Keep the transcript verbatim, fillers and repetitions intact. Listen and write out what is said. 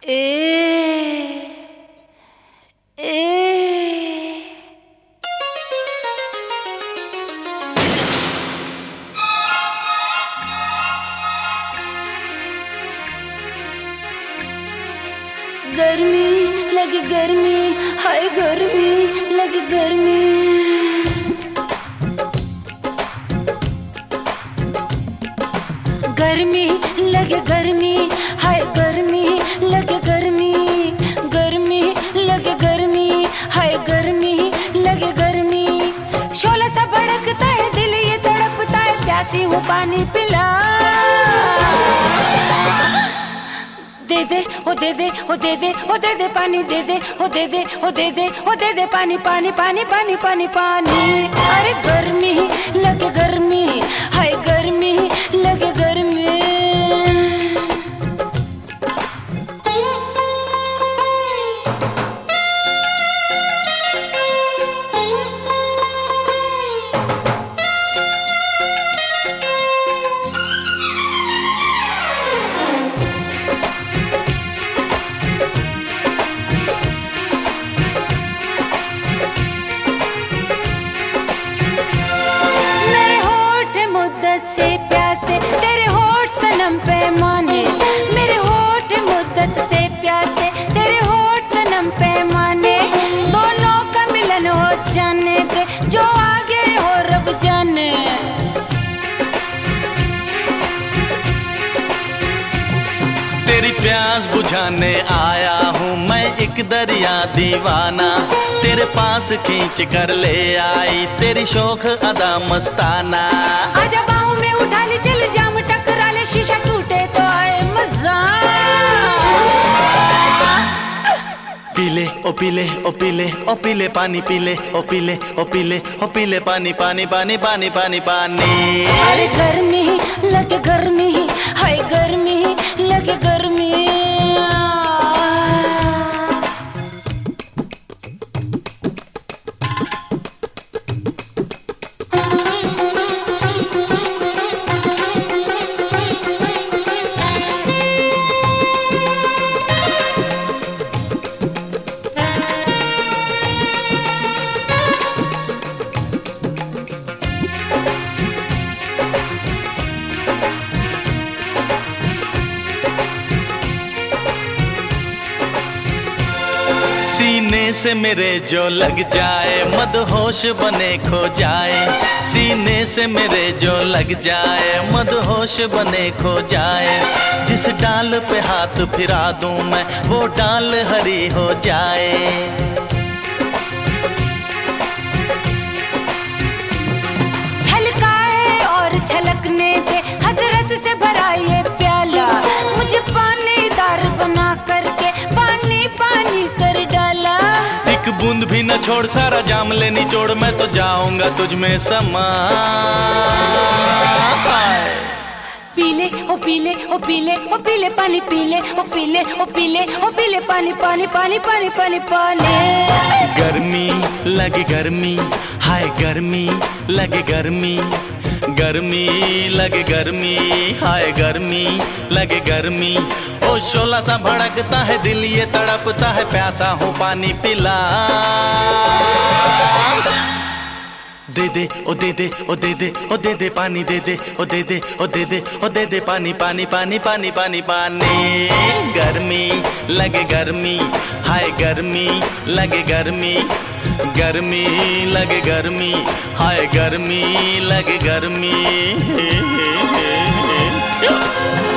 ए ए गर्मी लगी गर्मी, हाय गर्मी लगी गर्मी। गर्मी लगे गर्मी, हाय गर्मी लगे गर्मी। गर्मी लगे गर्मी, हाय गर्मी लगे गर्मी। शोला सा भड़कता है दिल ये तड़पता है, प्यासी हूँ पानी पिला। दे दे ओ दे दे ओ दे दे ओ दे दे पानी दे दे ओ दे दे ओ दे दे ओ दे दे पानी पानी पानी पानी पानी पानी। अरे गर्मी लगे गर्मी, हाय गर्मी लगे गर्मी। से प्यासे तेरे होठ सनम पैमाने, मेरे होठ मुद्दत से प्यासे तेरे होठ सनम पैमाने। दोनों का मिलन हो जाने दे, जो आगे हो रब जाने। तेरी प्यास बुझाने आया हूँ मैं एक दरिया दीवाना, तेरे पास खींच कर ले आई तेरी शौक अदा मस्ताना। आजा बाहों में उठा ले, चल जाम टकरा ले, शीशा टूटे तो आए मजा। पीले ओ पीले ओ पीले ओ पीले पानी पीले ओ पीले ओ पीले ओ पीले पानी पानी पानी पानी पानी पानी। अरे गर्मी लगे गर्मी, हाय गर्मी लगे गर्मी। सीने से मेरे जो लग जाए मदहोश बने खो जाए, सीने से मेरे जो लग जाए मदहोश बने खो जाए। जिस डाल पे हाथ फिरा दूं मैं वो डाल हरी हो जाए। छलकाए और छलकने दे, हसरत से भरा ये प्याला। मुझे पानीदार बना करके पानी पानी कर डाला। एक बूंद भी न छोड़, सारा जाम ले निचोड़, मैं तो जाऊंगा तुझ में समा। पीले ओ पीले ओ पीले ओ पीले पानी पीले ओ पीले ओ पीले ओ पीले पानी पानी पानी पानी पानी पानी। गर्मी लगे गर्मी, हाय गर्मी लगे गर्मी। गर्मी लगे गर्मी, हाय गर्मी लगे गर्मी। ओ शोला सा भड़कता है दिल ये तड़पता है, प्यासा हूँ पानी पिला। दे दे ओ दे दे ओ दे दे ओ दे दे पानी दे दे ओ दे दे ओ दे दे ओ दे दे पानी पानी पानी पानी पानी पानी। गर्मी लगे गर्मी, हाय गर्मी लगे गर्मी। गर्मी लगे गर्मी, हाय गर्मी लगे गर्मी।